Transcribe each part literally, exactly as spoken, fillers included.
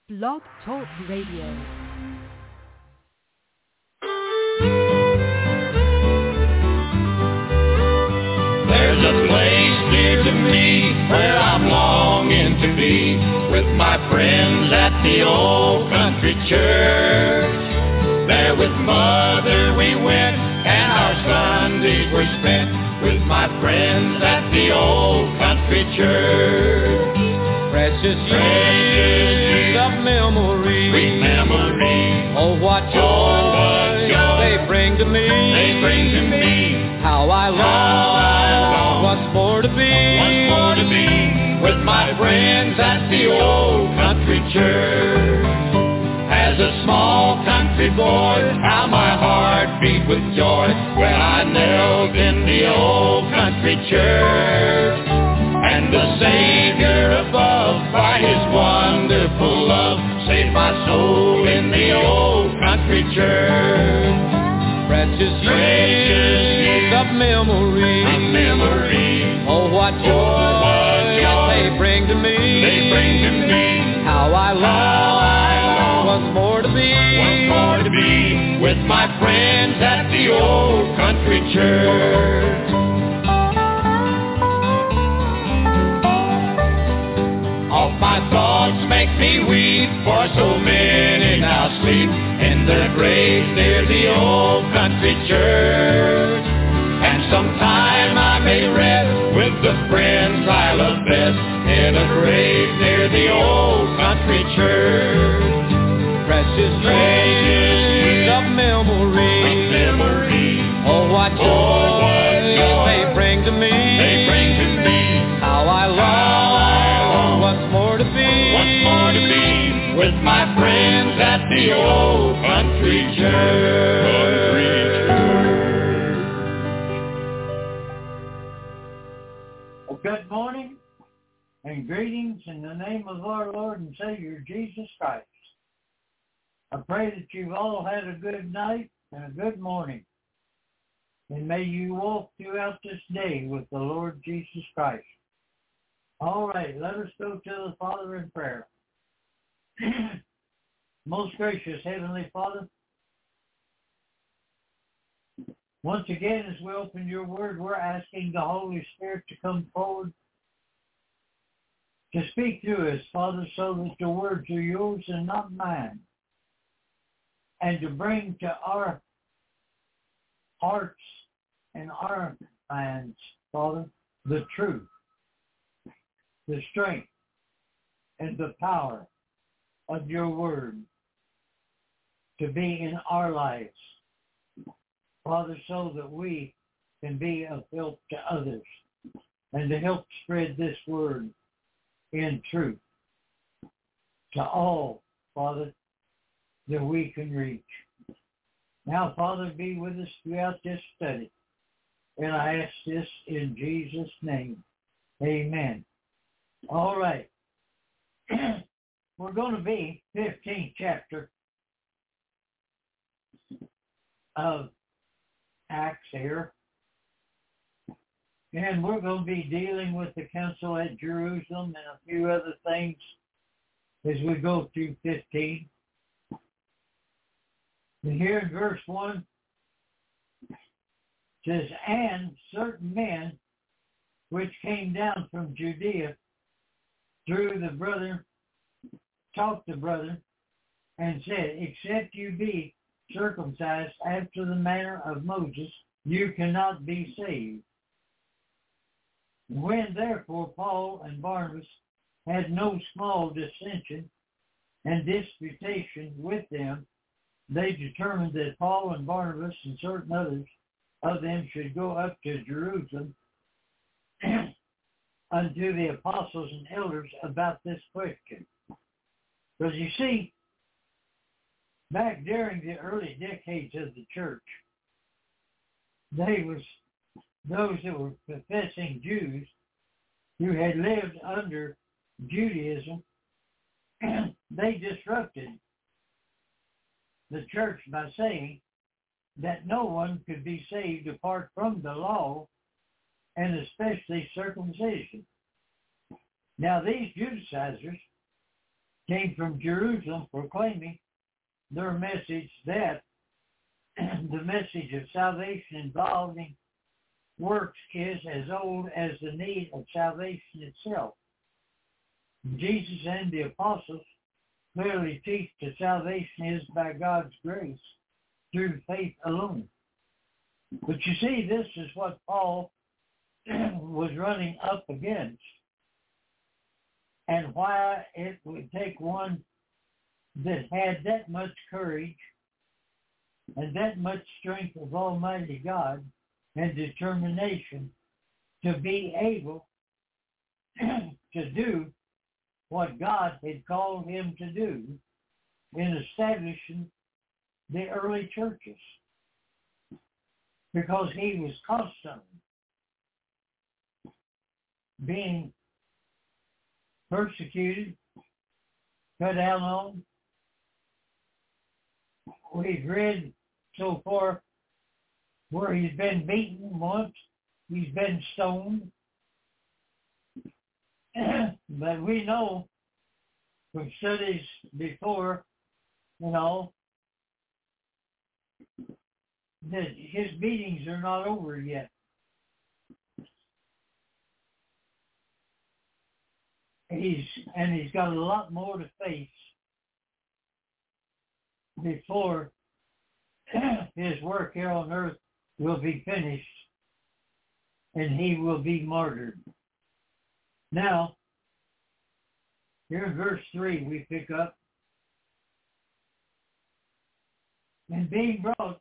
Blog Talk Radio. There's a place near to me where I'm longing to be with my friends at the old country church. There with Mother we went and our Sundays were spent with my friends at the old country church. Precious years of memory, sweet memory. Oh, what joy, oh, what joy they bring to me. They bring to me. How I long once more to be, once more to be with my friends at the old country church. As a small country boy, how my heart beat with joy when I knelt in the old country church. And the Savior above, by His wonderful love, saved my soul in the old country church. Precious years of memory, of memory. Oh, what joy, oh, what joy they bring to me. They bring to me. How I long once more to be, once more to be with my friends at the old country church. All my thoughts make me weep, for so many now sleep in their graves near the old country church. And sometime I may rest with the friends I love best in a grave near the old country church. Precious years of memory, of memory. Oh, what joy, oh, what joy they bring to me. They bring to me. How I long once more to be, once more to be with my friends at the old country church. Well, good morning and greetings in the name of our Lord and Savior Jesus Christ. I pray that you've all had a good night and a good morning. And may you walk throughout this day with the Lord Jesus Christ. All right, let us go to the Father in prayer. Most gracious Heavenly Father, once again as we open your word, we're asking the Holy Spirit to come forward to speak to us, Father, so that the words are yours and not mine, and to bring to our hearts and our minds, Father, the truth, the strength, and the power of your word to be in our lives, Father, so that we can be of help to others and to help spread this word in truth to all, Father, that we can reach. Now, Father, be with us throughout this study. And I ask this in Jesus' name. Amen. All right. We're going to be fifteenth chapter of Acts here. And we're going to be dealing with the council at Jerusalem and a few other things as we go through fifteen. And here in verse one, it says, and certain men which came down from Judea through the brother, talked the brother, and said, except you be circumcised after the manner of Moses, you cannot be saved. When therefore Paul and Barnabas had no small dissension and disputation with them, they determined that Paul and Barnabas and certain others of them should go up to Jerusalem unto the apostles and elders about this question. Because you see, back during the early decades of the church, they was those that were professing Jews who had lived under Judaism, they disrupted the church by saying that no one could be saved apart from the law, and especially circumcision. Now these Judaizers came from Jerusalem proclaiming their message that the message of salvation involving works is as old as the need of salvation itself. Jesus and the apostles clearly teach that salvation is by God's grace through faith alone. But you see, this is what Paul was running up against, and why it would take one that had that much courage and that much strength of Almighty God and determination to be able to do what God had called him to do in establishing the early churches. Because he was constantly being persecuted, cut down on. We've read so far where he's been beaten once, he's been stoned. But we know from studies before, you know, that his beatings are not over yet. He's and he's got a lot more to face before his work here on earth will be finished and he will be martyred. Now, here in verse three we pick up, and being brought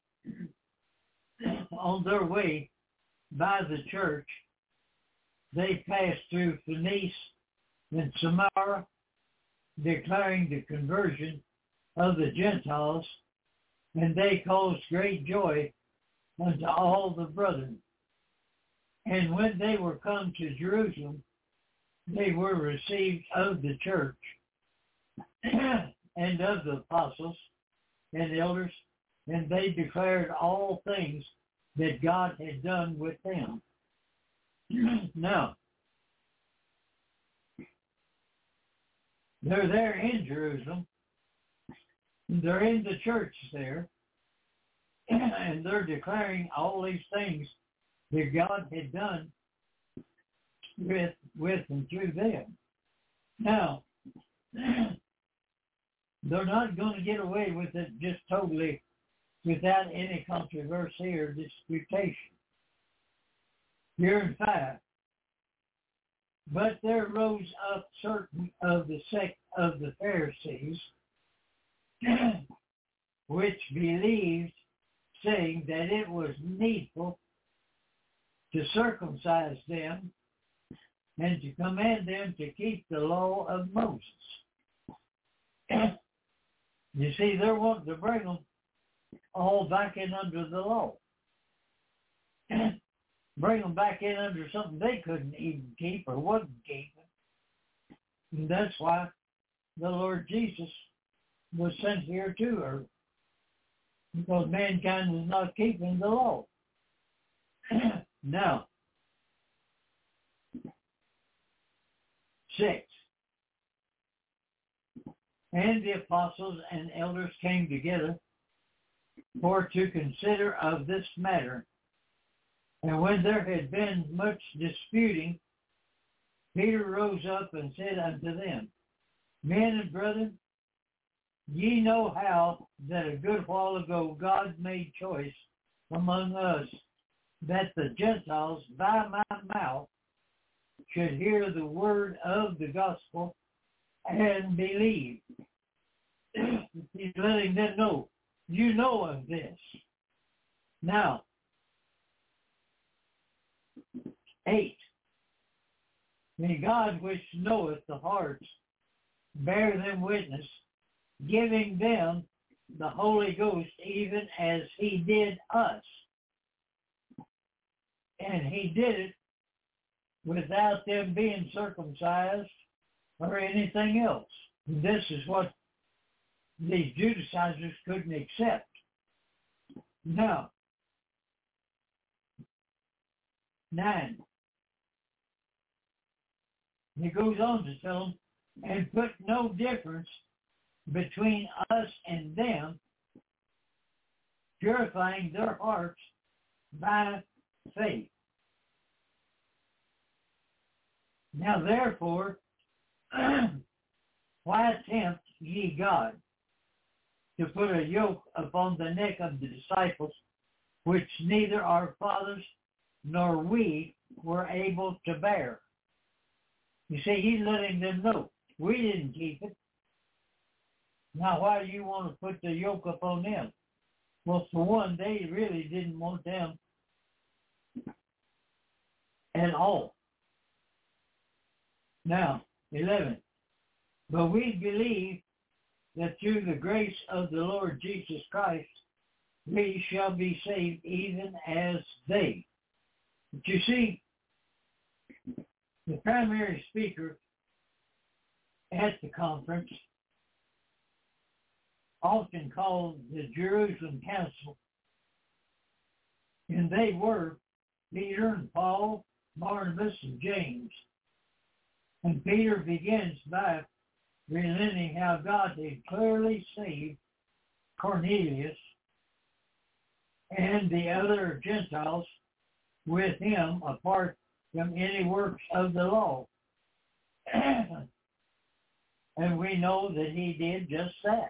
on their way by the church, they passed through Phoenicia and Samaria, declaring the conversion of the Gentiles, and they caused great joy unto all the brethren. And when they were come to Jerusalem, they were received of the church and of the apostles and elders, and they declared all things that God had done with them. Now, they're there in Jerusalem. They're in the church there, and they're declaring all these things that God had done with, with and through them. Now, they're not going to get away with it just totally without any controversy or disputation. Here in fact, but there rose up certain of the sect of the Pharisees, which believed, saying that it was needful to circumcise them and to command them to keep the law of Moses. You see, they're wanting to bring them all back in under the law. Bring them back in under something they couldn't even keep or wouldn't keep. And that's why the Lord Jesus was sent here to earth, because mankind is not keeping the law. Now, six. And the apostles and elders came together for to consider of this matter. And when there had been much disputing, Peter rose up and said unto them, Men and brethren, ye know how that a good while ago God made choice among us that the Gentiles by my mouth should hear the word of the gospel and believe. He's letting them know, you know of this. Now, eight. May God which knoweth the hearts bear them witness, giving them the Holy Ghost even as he did us. And he did it without them being circumcised or anything else. This is what these Judaizers couldn't accept. Now, nine. He goes on to tell them and put no difference between us and them, purifying their hearts by faith. Now therefore, why tempt ye God to put a yoke upon the neck of the disciples, which neither our fathers nor we were able to bear? You see, he's letting them know, we didn't keep it. Now why do you want to put the yoke upon them? Well, for one, they really didn't want them at all. Now, eleven. But we believe that through the grace of the Lord Jesus Christ, we shall be saved even as they. But you see, the primary speaker at the conference, often called the Jerusalem Council, and they were Peter and Paul, Barnabas and James. And Peter begins by relating how God had clearly saved Cornelius and the other Gentiles with him apart from any works of the law. And we know that he did just that.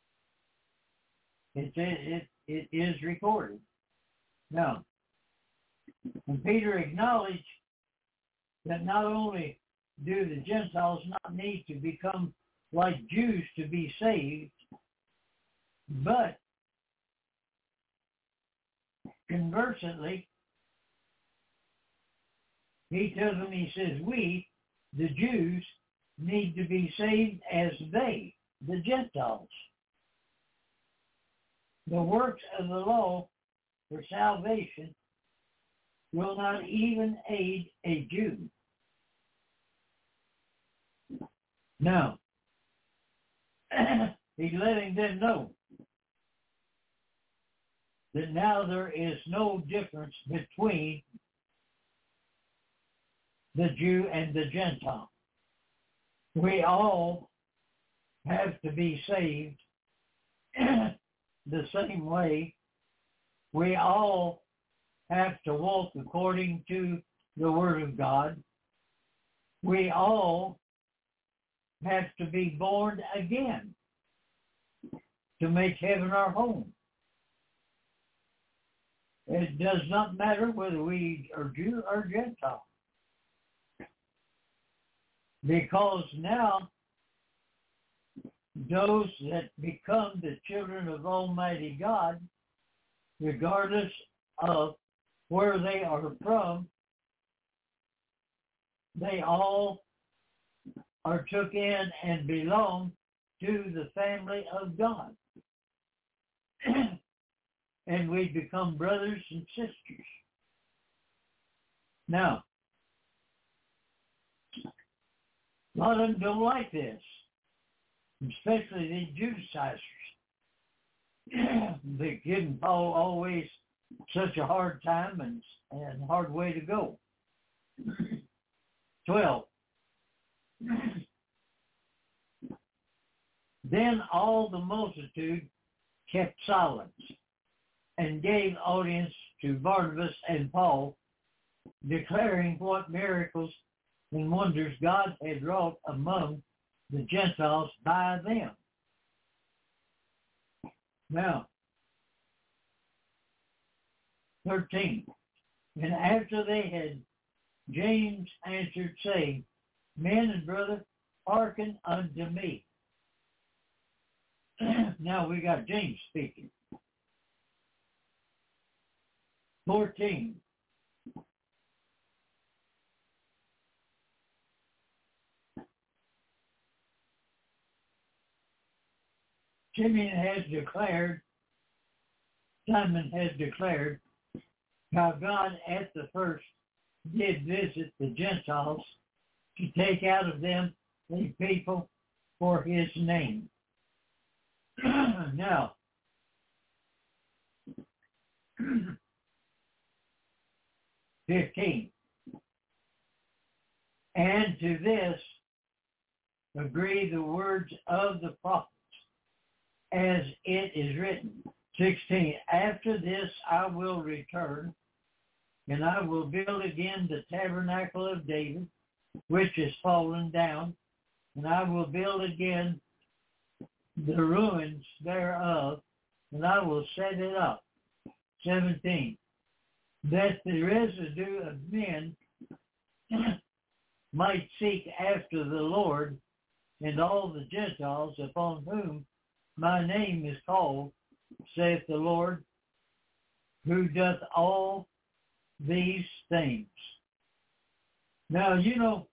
It, it, it is recorded. Now, and Peter acknowledged that not only do the Gentiles not need to become like Jews to be saved, but conversely, he tells them, he says, we, the Jews, need to be saved as they, the Gentiles. The works of the law for salvation will not even aid a Jew. Now, he's letting them know that now there is no difference between the Jew and the Gentile. We all have to be saved the same way. We all have to walk according to the Word of God. We all have to be born again to make heaven our home. It does not matter whether we are Jew or Gentile. Because now, those that become the children of Almighty God, regardless of where they are from, they all are took in and belong to the family of God. And we become brothers and sisters. Now, a lot of them don't like this, especially these Judaizers. They give Paul always such a hard time and, and hard way to go. twelve. Then all the multitude kept silence and gave audience to Barnabas and Paul, declaring what miracles and wonders God had wrought among the Gentiles by them. Now, thirteen. And after they had, James answered, saying, Men and brother, hearken unto me. Now we got James speaking. fourteen. Simeon has declared, Simon has declared how God at the first did visit the Gentiles to take out of them a people for his name. Now, fifteen. And to this agree the words of the prophets, as it is written. sixteen. After this I will return, and I will build again the tabernacle of David, which is fallen down, and I will build again the ruins thereof, and I will set it up. seventeen. That the residue of men might seek after the Lord, and all the Gentiles upon whom my name is called, saith the Lord, who doth all these things. Now, you know,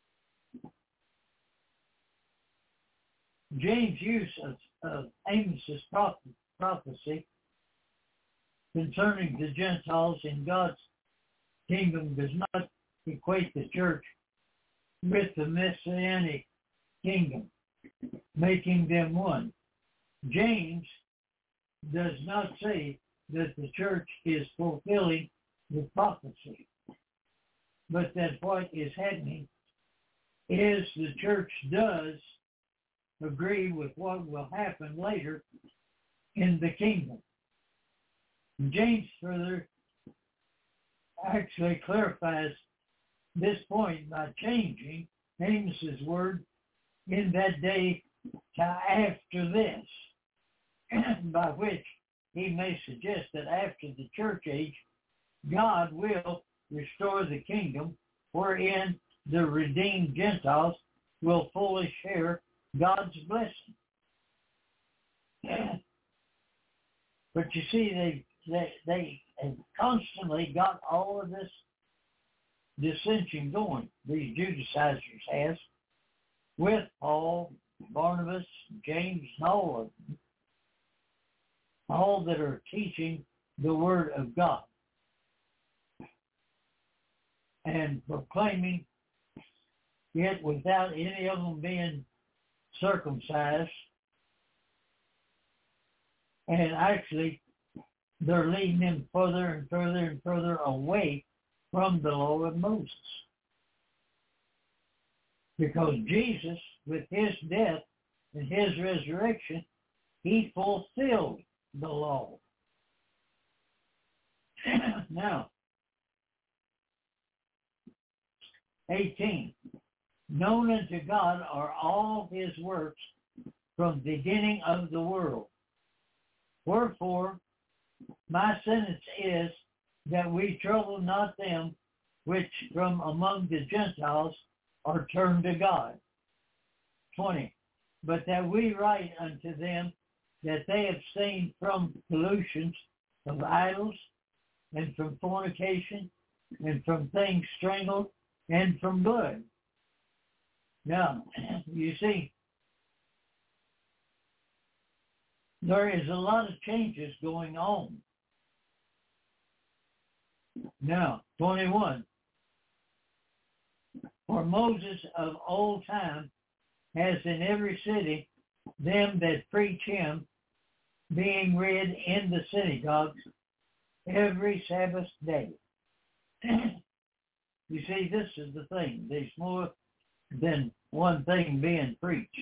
James' use of, of Amos's prophecy concerning the Gentiles in God's kingdom does not equate the church with the Messianic kingdom, making them one. James does not say that the church is fulfilling the prophecy, but that what is happening is the church does agree with what will happen later in the kingdom. James further actually clarifies this point by changing Amos's word in that day to after this, by which he may suggest that after the church age, God will restore the kingdom wherein the redeemed Gentiles will fully share God's blessing. But you see, they, they, they have constantly got all of this dissension going, these Judaizers has, with Paul, Barnabas, James, and all of them, all that are teaching the Word of God and proclaiming it without any of them being circumcised. And actually, they're leading them further and further and further away from the law of Moses. Because Jesus, with his death and his resurrection, he fulfilled the law. Now, eighteen. Known unto God are all his works from the beginning of the world. Wherefore, my sentence is that we trouble not them which from among the Gentiles are turned to God. twenty. But that we write unto them that they abstain from pollutions of idols, and from fornication, and from things strangled, and from blood. Now, you see, there is a lot of changes going on. Now, twenty-one. For Moses of old time has in every city them that preach him, being read in the synagogues every Sabbath day. You see, this is the thing. There's more than one thing being preached,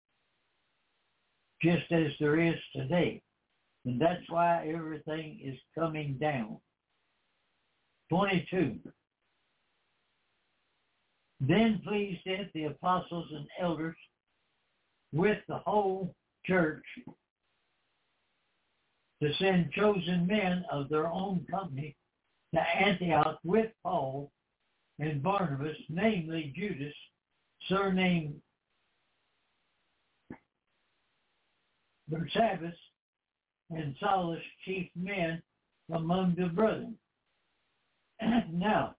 just as there is today. And that's why everything is coming down. twenty-two. Then pleased it the apostles and elders with the whole church to send chosen men of their own company to Antioch with Paul and Barnabas, namely Judas, surnamed Barsabbas, and Silas, chief men among the brethren. Now,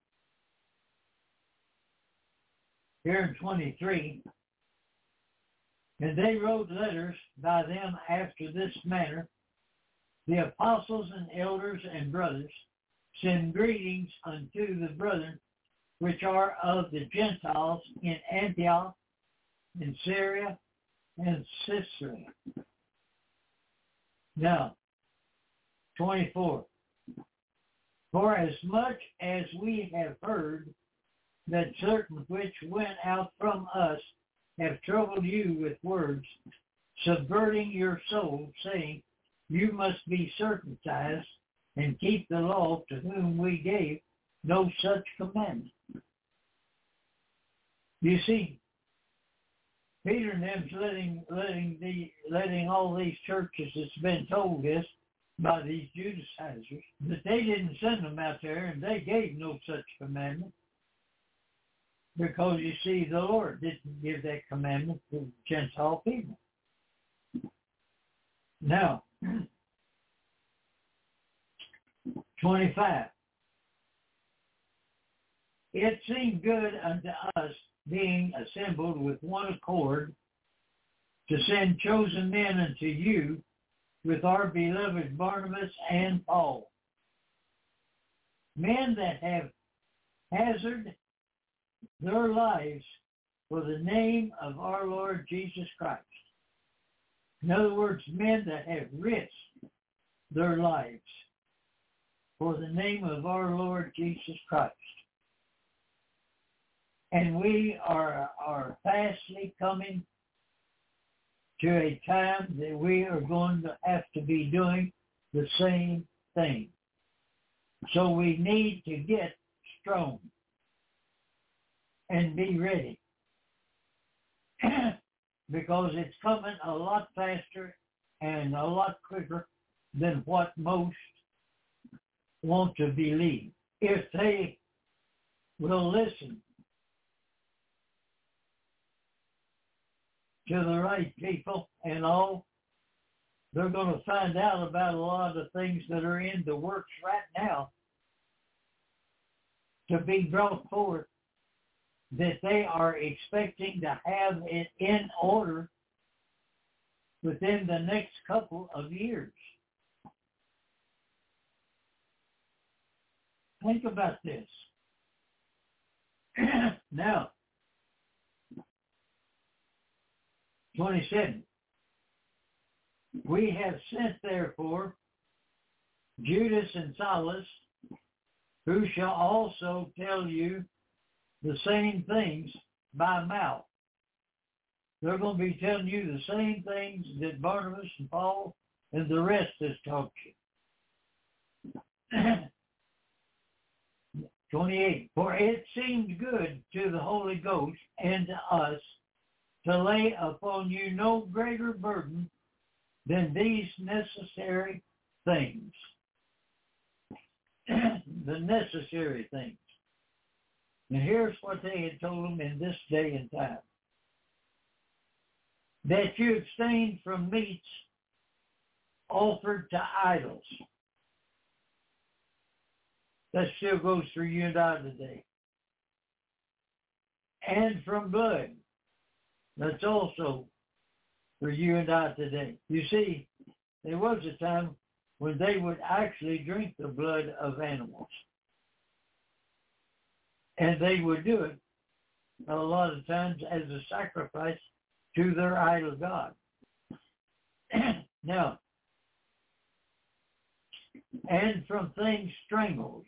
here in twenty-three, and they wrote letters by them after this manner: the apostles and elders and brothers send greetings unto the brethren which are of the Gentiles in Antioch, in Syria, and Cilicia. Now, twenty-four. For as much as we have heard that certain which went out from us have troubled you with words, subverting your soul, saying, you must be circumcised and keep the law, to whom we gave no such commandment. You see, Peter and them's letting letting the letting all these churches that's been told this by these Judaizers, that they didn't send them out there and they gave no such commandment. Because you see, the Lord didn't give that commandment to Gentile people. Now, twenty-five. It seemed good unto us, being assembled with one accord, to send chosen men unto you with our beloved Barnabas and Paul, men that have hazarded their lives for the name of our Lord Jesus Christ. In other words, men that have risked their lives for the name of our Lord Jesus Christ. And we are, are fastly coming to a time that we are going to have to be doing the same thing. So we need to get strong and be ready. Because it's coming a lot faster and a lot quicker than what most want to believe. If they will listen to the right people and all, they're going to find out about a lot of things that are in the works right now to be brought forth, that they are expecting to have it in order within the next couple of years. Think about this. Now, twenty-seven. We have sent, therefore, Judas and Silas, who shall also tell you the same things by mouth. They're going to be telling you the same things that Barnabas and Paul and the rest has taught you. twenty-eight. For it seemed good to the Holy Ghost and to us to lay upon you no greater burden than these necessary things. The necessary things. And here's what they had told them in this day and time. That you abstain from meats offered to idols. That still goes through you and I today. And from blood. That's also for you and I today. You see, there was a time when they would actually drink the blood of animals. And they would do it a lot of times as a sacrifice to their idol god. Now, and from things strangled,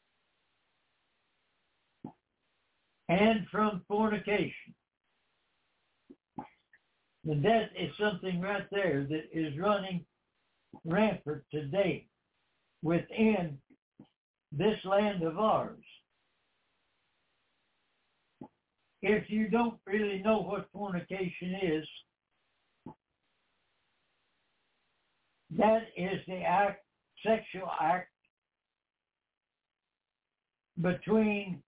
and from fornication. And that is something right there that is running rampant today within this land of ours. If you don't really know what fornication is, that is the act, sexual act between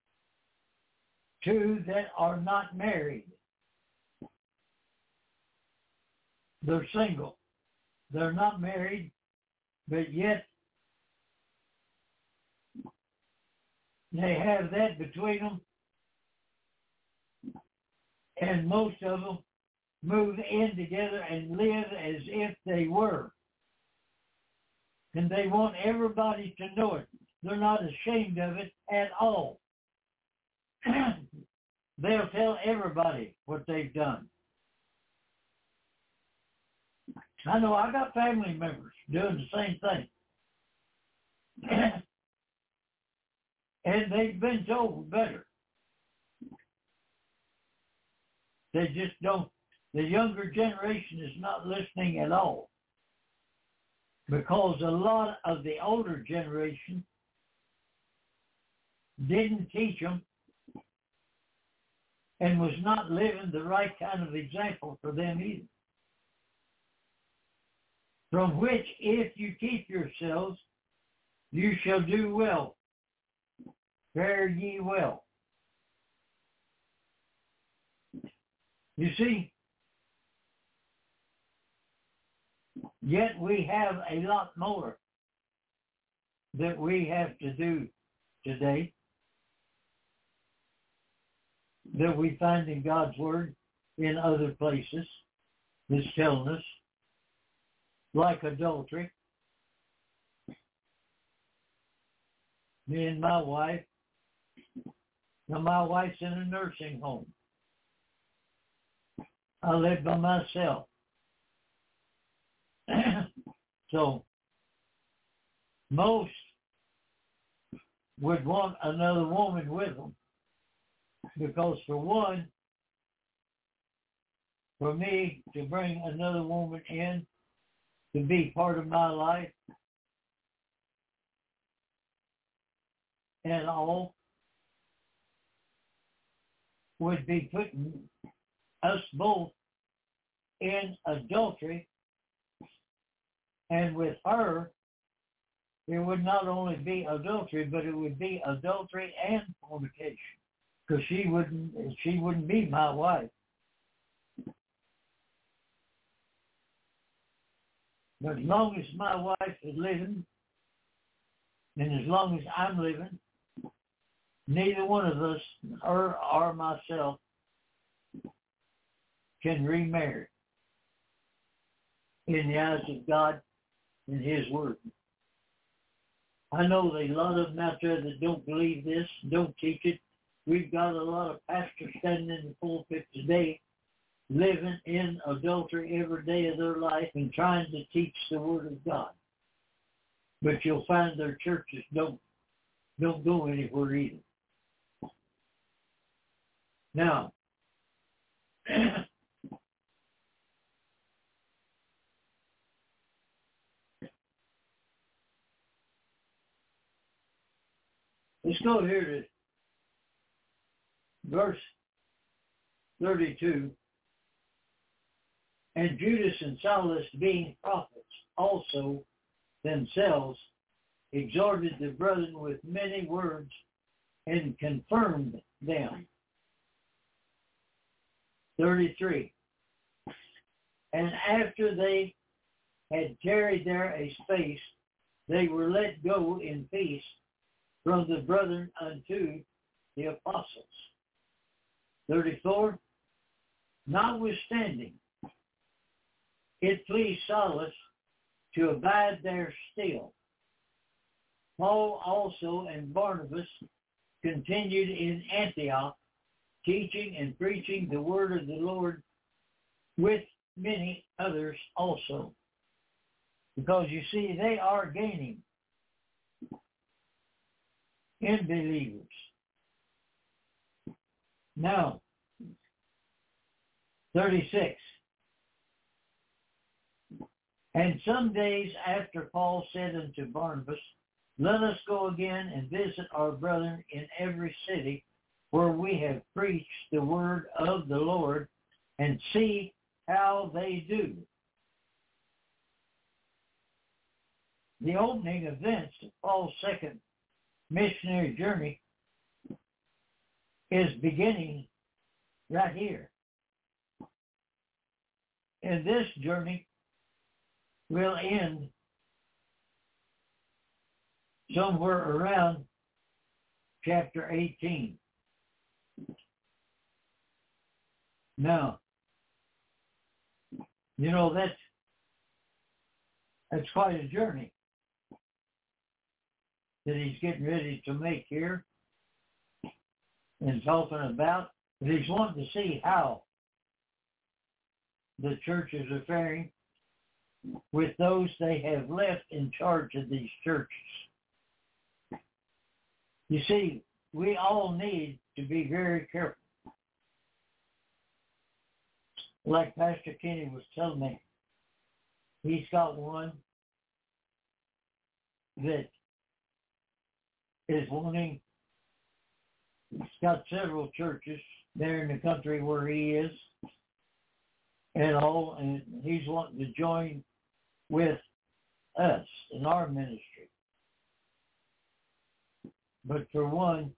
two that are not married. They're single. They're not married, but yet they have that between them. And most of them move in together and live as if they were. And they want everybody to know it. They're not ashamed of it at all. They'll tell everybody what they've done. I know I got family members doing the same thing. And they've been told better. They just don't, the younger generation is not listening at all. Because a lot of the older generation didn't teach them and was not living the right kind of example for them either. From which, if you keep yourselves, you shall do well. Fare ye well. You see, yet we have a lot more that we have to do today that we find in God's Word in other places that's telling us, like adultery. Me and my wife, now my wife's in a nursing home. I live by myself. So, most would want another woman with them. Because for one, for me to bring another woman in to be part of my life and all would be putting us both in adultery. And with her, it would not only be adultery, but it would be adultery and fornication. Because she wouldn't, she wouldn't be my wife. But as long as my wife is living, and as long as I'm living, neither one of us, her or myself, can remarry in the eyes of God and His Word. I know there's a lot of them out there that don't believe this, don't teach it. We've got a lot of pastors standing in the pulpit today living in adultery every day of their life and trying to teach the Word of God. But you'll find their churches don't don't go anywhere either. Now, let's go here to verse thirty-two. And Judas and Silas, being prophets also themselves, exhorted the brethren with many words and confirmed them. thirty-three. And after they had tarried there a space, they were let go in peace from the brethren unto the apostles. thirty-four. Notwithstanding, it pleased Silas to abide there still. Paul also and Barnabas continued in Antioch, teaching and preaching the word of the Lord with many others also. Because you see, they are gaining in believers. Now, thirty-six. And some days after Paul said unto Barnabas, let us go again and visit our brethren in every city where we have preached the word of the Lord and see how they do. The opening events of Paul's second missionary journey is beginning right here. And this journey will end somewhere around chapter eighteen. Now, you know, that's that's quite a journey that he's getting ready to make here and talking about. But he's wanting to see how the churches are faring with those they have left in charge of these churches. You see, we all need to be very careful like Pastor Kenny was telling me, he's got one that is wanting, he's got several churches there in the country where he is and all, and he's wanting to join with us in our ministry. But for one,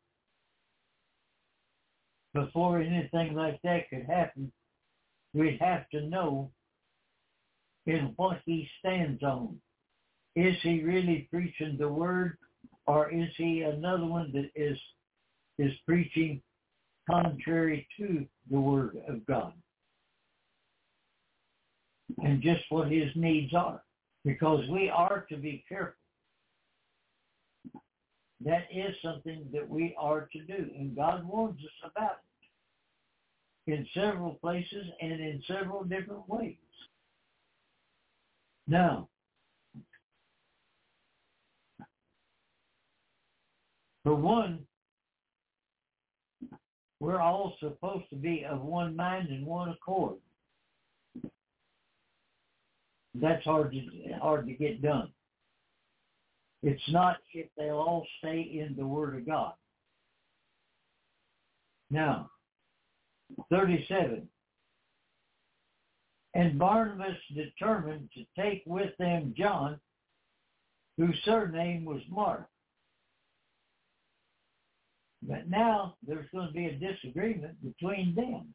before anything like that could happen, we'd have to know in what he stands on. Is he really preaching the word, or is he another one that is is preaching contrary to the word of God? And just what his needs are. Because we are to be careful. That is something that we are to do. And God warns us about it in several places and in several different ways. Now, for one, we're all supposed to be of one mind and one accord. That's hard to hard to get done. It's not if they'll all stay in the Word of God. Now, thirty-seven. And Barnabas determined to take with them John, whose surname was Mark. But now there's going to be a disagreement between them.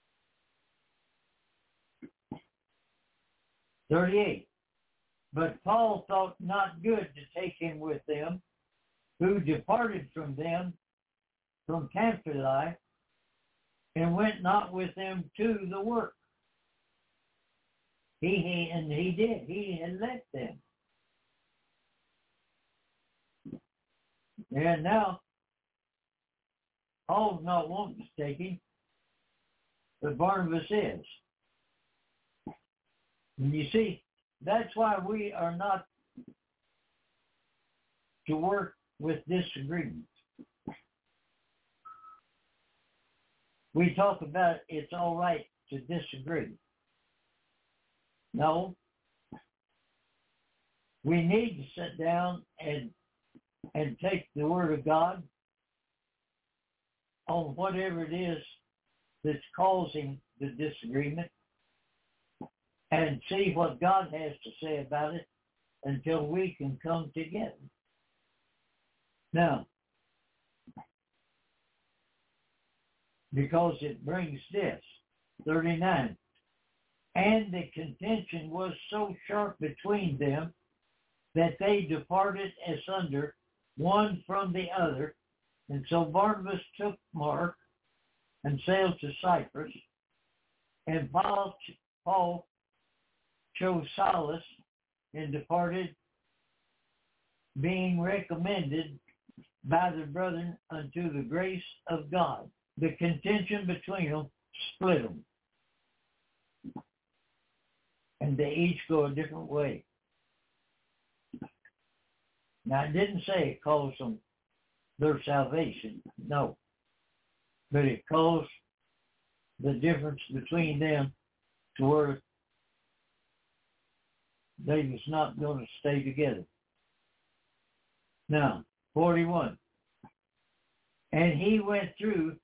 thirty-eight. But Paul thought not good to take him with them, who departed from them from Pamphylia, and went not with them to the work. He, he and he did. He had left them. And now, Paul's not wanting to take him, but Barnabas is. And you see, that's why we are not to work with disagreements. We talk about it's all right to disagree. No. We need to sit down and and take the Word of God on whatever it is that's causing the disagreement and see what God has to say about it until we can come together. Now, because it brings this, thirty-nine, and the contention was so sharp between them that they departed asunder one from the other. And so Barnabas took Mark and sailed to Cyprus, and Paul, Paul chose Silas and departed, being recommended by the brethren unto the grace of God. The contention between them split them. And they each go a different way. Now, it didn't say it caused them their salvation. No. But it caused the difference between them to where they was not going to stay together. Now, forty-one. And he went through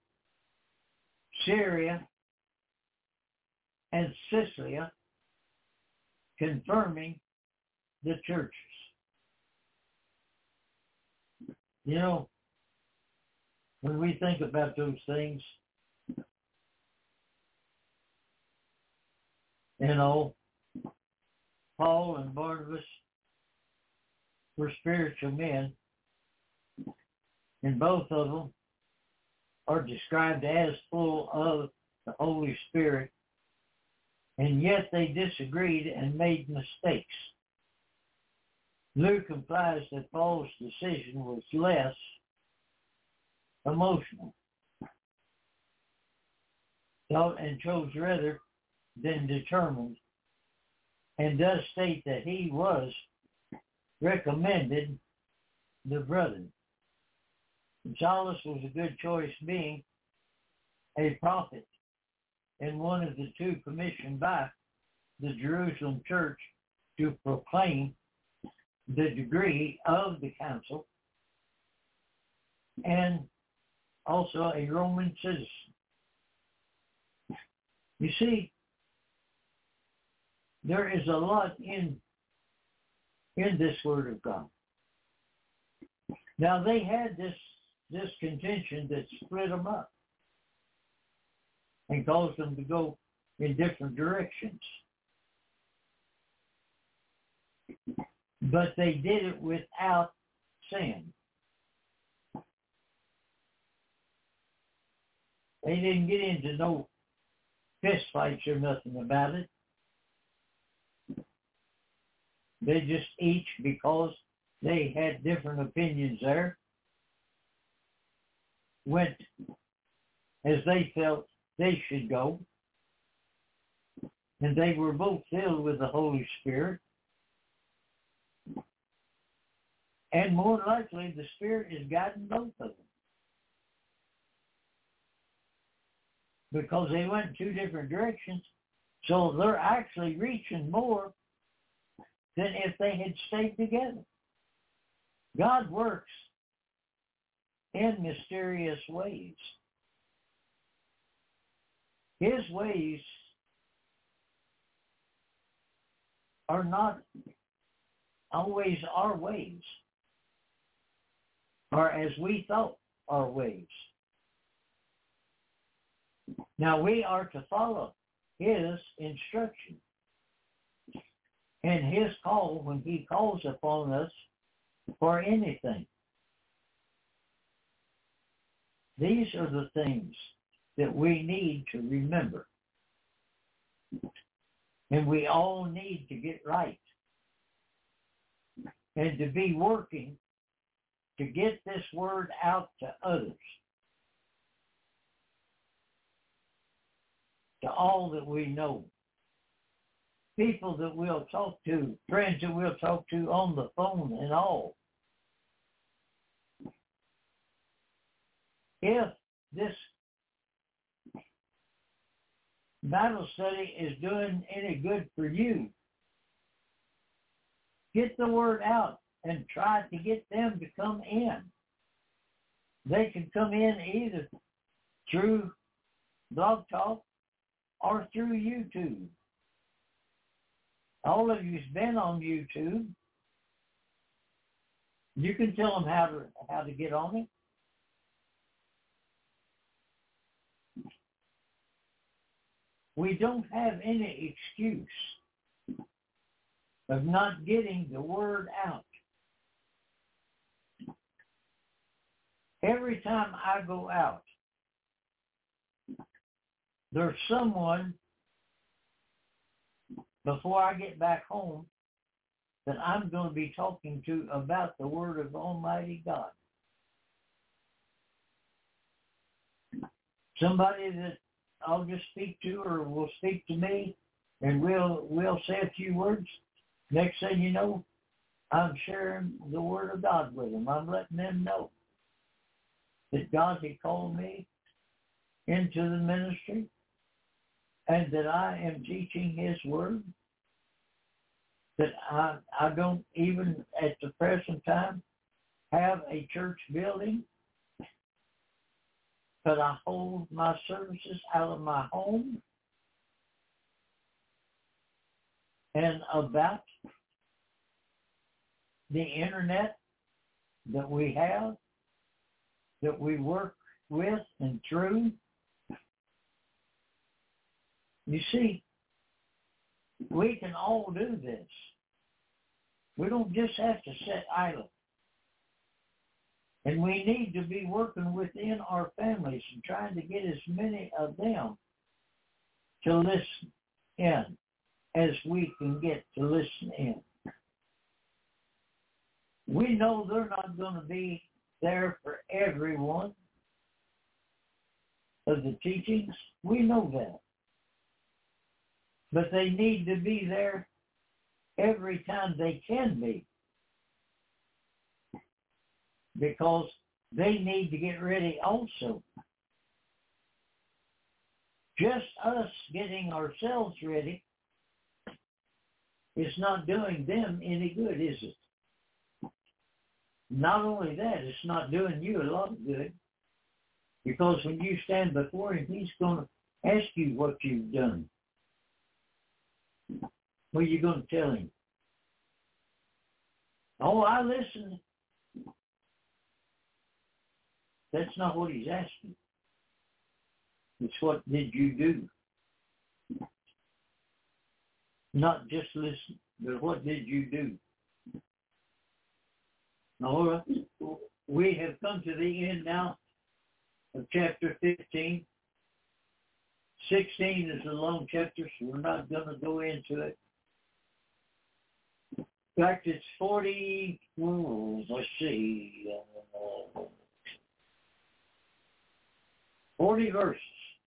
Syria and Cilicia, confirming the churches. You know, when we think about those things, you know, Paul and Barnabas were spiritual men, and both of them are described as full of the Holy Spirit, and yet they disagreed and made mistakes. Luke implies that Paul's decision was less emotional, and chose rather than determined, and does state that he was recommended the brethren. Silas was a good choice, being a prophet and one of the two commissioned by the Jerusalem church to proclaim the degree of the council, and also a Roman citizen. You see, there is a lot in in this Word of God. Now, they had this this contention that split them up and caused them to go in different directions. But they did it without sin. They didn't get into no fist fights or nothing about it. They just each, because they had different opinions there, went as they felt they should go. And they were both filled with the Holy Spirit. And more likely, the Spirit is guiding both of them. Because they went in two different directions, so they're actually reaching more than if they had stayed together. God works in mysterious ways. His ways are not always our ways, or as we thought our ways. Now we are to follow his instruction and his call when he calls upon us for anything. These are the things that we need to remember. And we all need to get right and to be working to get this word out to others, to all that we know, people that we'll talk to, friends that we'll talk to on the phone and all. If this Bible study is doing any good for you, get the word out and try to get them to come in. They can come in either through Blog Talk or through YouTube. All of you's been on YouTube. You can tell them how to how to get on it. We don't have any excuse of not getting the word out. Every time I go out, there's someone before I get back home that I'm going to be talking to about the Word of Almighty God. Somebody that I'll just speak to or will speak to me, and we'll we'll say a few words. Next thing you know, I'm sharing the Word of God with them. I'm letting them know that God had called me into the ministry and that I am teaching his word, that I, I don't even at the present time have a church building, but I hold my services out of my home and about the internet that we have, that we work with and through. You see, we can all do this. We don't just have to sit idle. And we need to be working within our families and trying to get as many of them to listen in as we can get to listen in. We know they're not going to be there for everyone of the teachings. We know that. But they need to be there every time they can be, because they need to get ready also Just us getting ourselves ready is not doing them any good, is it? Not only that, it's not doing you a lot of good. Because when you stand before him, he's going to ask you what you've done. What are you going to tell him? Oh, I listened. That's not what he's asking. It's what did you do? Not just listen, but what did you do? Now, we have come to the end now of chapter fifteen. sixteen is a long chapter, so we're not going to go into it. In fact, it's forty, oh, let's see, uh, forty verses.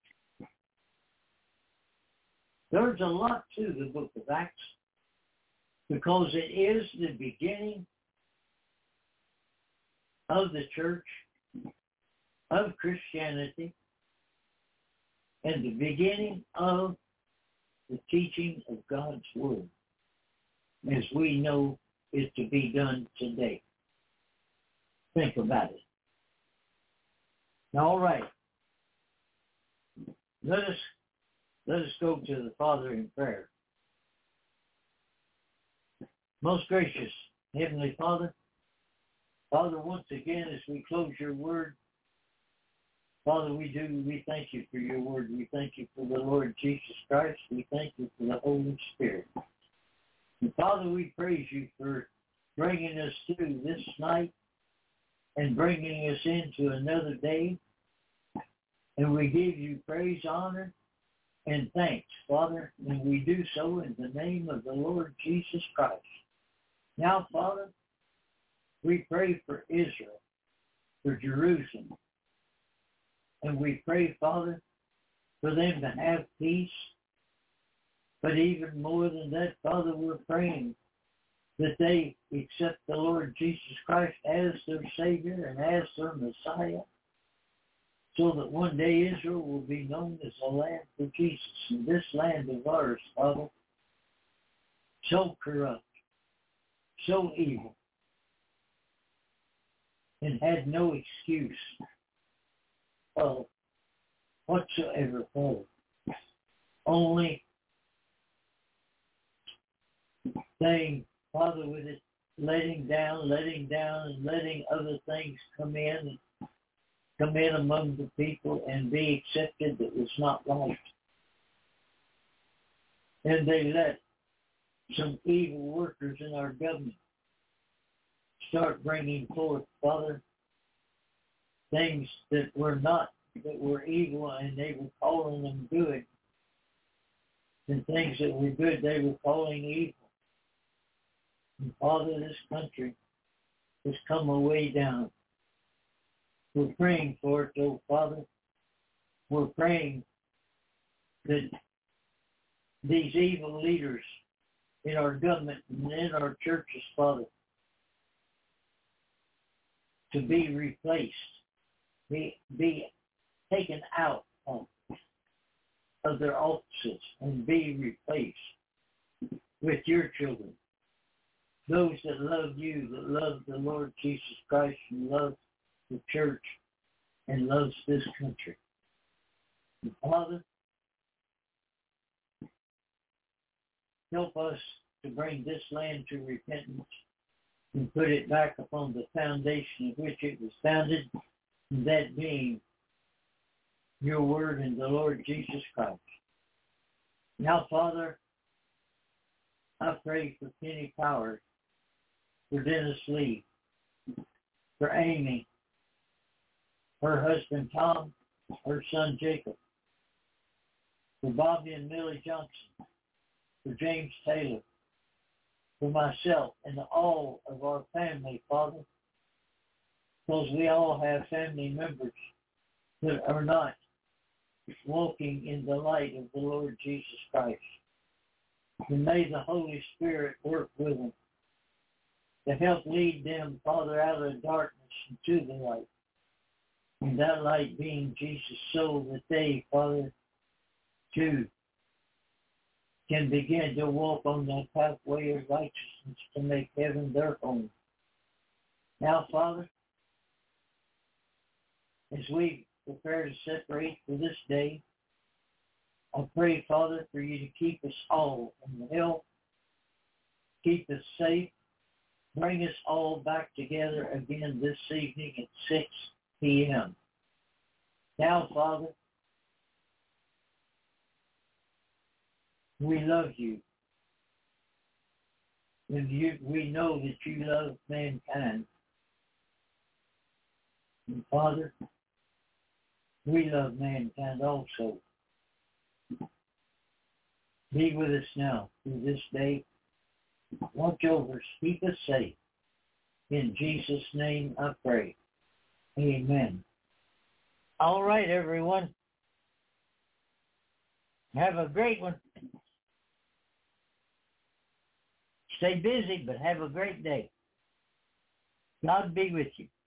There's a lot to the book of Acts because it is the beginning of the church, of Christianity, and the beginning of the teaching of God's Word, as we know is to be done today. Think about it. All right. Let us let us go to the Father in prayer. Most gracious Heavenly Father, Father, once again, as we close your word, Father, we do, we thank you for your word. We thank you for the Lord Jesus Christ. We thank you for the Holy Spirit. And Father, we praise you for bringing us through this night and bringing us into another day. And we give you praise, honor, and thanks, Father, and we do so in the name of the Lord Jesus Christ. Now, Father, we pray for Israel, for Jerusalem, and we pray, Father, for them to have peace. But even more than that, Father, we're praying that they accept the Lord Jesus Christ as their Savior and as their Messiah, so that one day Israel will be known as a land for Jesus. And this land of ours, Father, so corrupt, so evil, and had no excuse of whatsoever for it. Only saying, Father, with it, letting down, letting down, and letting other things come in and come in among the people and be accepted that was not right. And they let some evil workers in our government start bringing forth, Father, things that were not, that were evil, and they were calling them good. And things that were good, they were calling evil. And Father, this country has come a way down. We're praying for it, oh Father. We're praying that these evil leaders in our government and in our churches, Father, to be replaced, be, be taken out of, of their offices and be replaced with your children. Those that love you, that love the Lord Jesus Christ and love the church and loves this country. And Father, help us to bring this land to repentance and put it back upon the foundation of which it was founded, and that being your word and the Lord Jesus Christ. Now, Father, I pray for Penny Powers, for Dennis Lee, for Amy, her husband Tom, her son Jacob, for Bobby and Millie Johnson, for James Taylor, for myself and all of our family, Father, because we all have family members that are not walking in the light of the Lord Jesus Christ. And may the Holy Spirit work with them to help lead them, Father, out of darkness into the light. And that light being Jesus, so that they, Father, too can begin to walk on that pathway of righteousness to make heaven their home. Now, Father, as we prepare to separate for this day, I pray, Father, for you to keep us all in health, keep us safe, bring us all back together again this evening at six p.m. Now, Father, we love you. And you, we know that you love mankind. And Father, we love mankind also. Be with us now through this day. Watch over us. Keep us safe. In Jesus' name I pray. Amen. All right, everyone. Have a great one. Stay busy, but have a great day. God be with you.